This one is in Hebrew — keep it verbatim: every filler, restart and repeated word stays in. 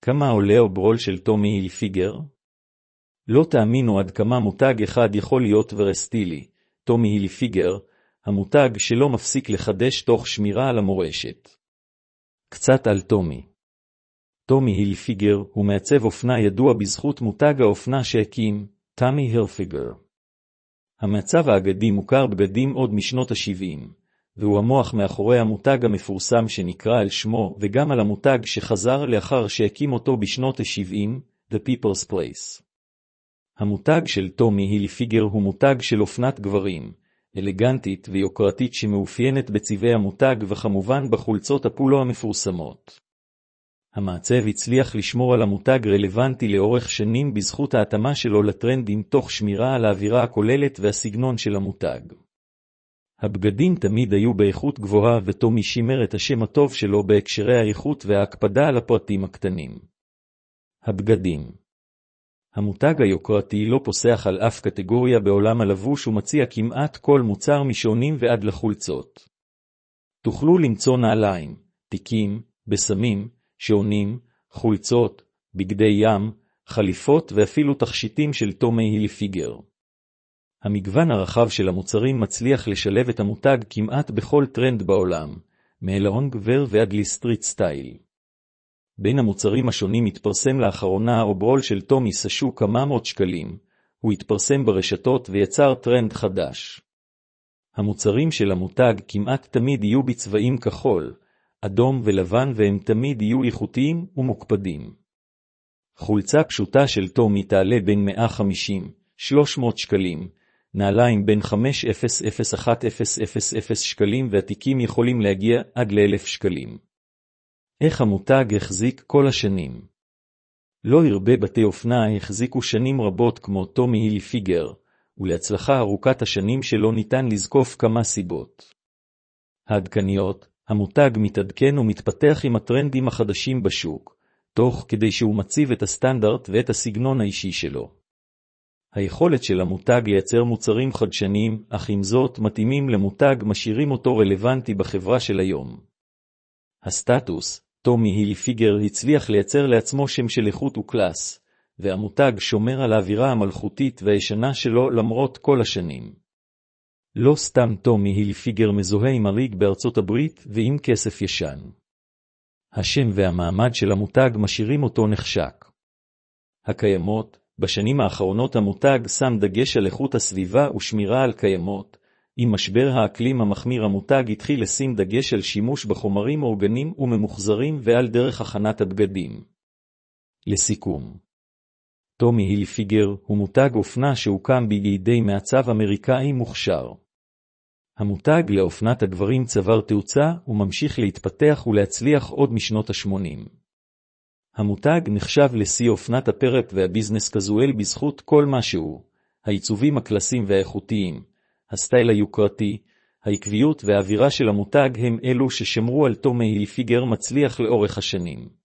כמה עולה אוברול של טומי הילפיגר? לא תאמינו עד כמה מותג אחד יכול להיות ורסטילי, טומי הילפיגר, המותג שלא מפסיק לחדש תוך שמירה על המורשת. קצת על טומי. טומי הילפיגר הוא מעצב אופנה ידוע בזכות מותג האופנה שהקים, טומי הילפיגר. המעצב האגדי מוכר בגדים עוד משנות ה-שבעים, והוא המוח מאחורי המותג המפורסם שנקרא על שמו, וגם על המותג שחזר לאחר שהקים אותו בשנות ה-שבעים, The People's Place. המותג של טומי הילפיגר הוא מותג של אופנת גברים, אלגנטית ויוקרתית שמאופיינת בצבעי המותג וכמובן בחולצות הפולו המפורסמות. המעצב הצליח לשמור על המותג רלוונטי לאורך שנים בזכות ההתאמה שלו לטרנדים תוך שמירה על האווירה הכוללת והסגנון של המותג. הבגדים תמיד היו באיכות גבוהה וטומי שימר את השם הטוב שלו בהקשרי האיכות וההקפדה על הפרטים הקטנים. הבגדים. המותג היוקרתי לא פוסח על אף קטגוריה בעולם הלבוש ומציע כמעט כל מוצר משעונים ועד לחולצות. תוכלו למצוא נעליים, תיקים, בשמים, שעונים, חולצות, בגדי ים, חליפות ואפילו תכשיטים של טומי הילפיגר. המגוון הרחב של המוצרים מצליח לשלב את המותג כמעט בכל טרנד בעולם, מאלאון גבר ועד לסטריט סטייל. בין המוצרים השונים התפרסם לאחרונה אוברול של טומי סשו כמה מאות שקלים, הוא התפרסם ברשתות ויצר טרנד חדש. המוצרים של המותג כמעט תמיד יהיו בצבעים כחול, אדום ולבן והם תמיד יהיו איכותיים ומוקפדים. חולצה פשוטה של טומי תעלה בין מאה וחמישים עד שלוש מאות שקלים, נעליים בין חמש אלף עד אלף שקלים והתיקים יכולים להגיע עד לאלף שקלים. איך המותג החזיק כל השנים? לא הרבה בתי אופנה החזיקו שנים רבות כמו טומי הילפיגר, ולהצלחה ארוכת השנים שלו ניתן לזקוף כמה סיבות. העדכניות, המותג מתעדכן ומתפתח עם הטרנדים החדשים בשוק, תוך כדי שהוא מציב את הסטנדרט ואת הסגנון האישי שלו. היכולת של המותג לייצר מוצרים חדשניים, אך עם זאת מתאימים למותג משאירים אותו רלוונטי בחברה של היום. הסטטוס, טומי הילפיגר הצליח לייצר לעצמו שם של איכות וקלאס, והמותג שומר על האווירה המלכותית והישנה שלו למרות כל השנים. לא סתם טומי הילפיגר מזוהה עם הריג בארצות הברית ועם כסף ישן. השם והמעמד של המותג משאירים אותו נחשק. הקיימות, בשנים האחרונות המותג שם דגש על איכות הסביבה ושמירה על קיימות. עם משבר האקלים המחמיר המותג התחיל לשים דגש על שימוש בחומרים אורגניים וממוחזרים ועל דרך הכנת הבגדים. לסיכום, טומי הילפיגר הוא מותג אופנה שהוקם בידי מעצב אמריקאי מוכשר. המותג לאופנת הגברים צבר תאוצה וממשיך להתפתח ולהצליח עוד משנות ה-שמונים. המותג נחשב לשיא אופנת הפרק והביזנס קזואל בזכות כל מה שהוא, העיצובים הקלאסיים והאיכותיים, הסטייל היוקרתי, העקביות והאווירה של המותג הם אלו ששמרו על טומי הילפיגר מצליח לאורך השנים.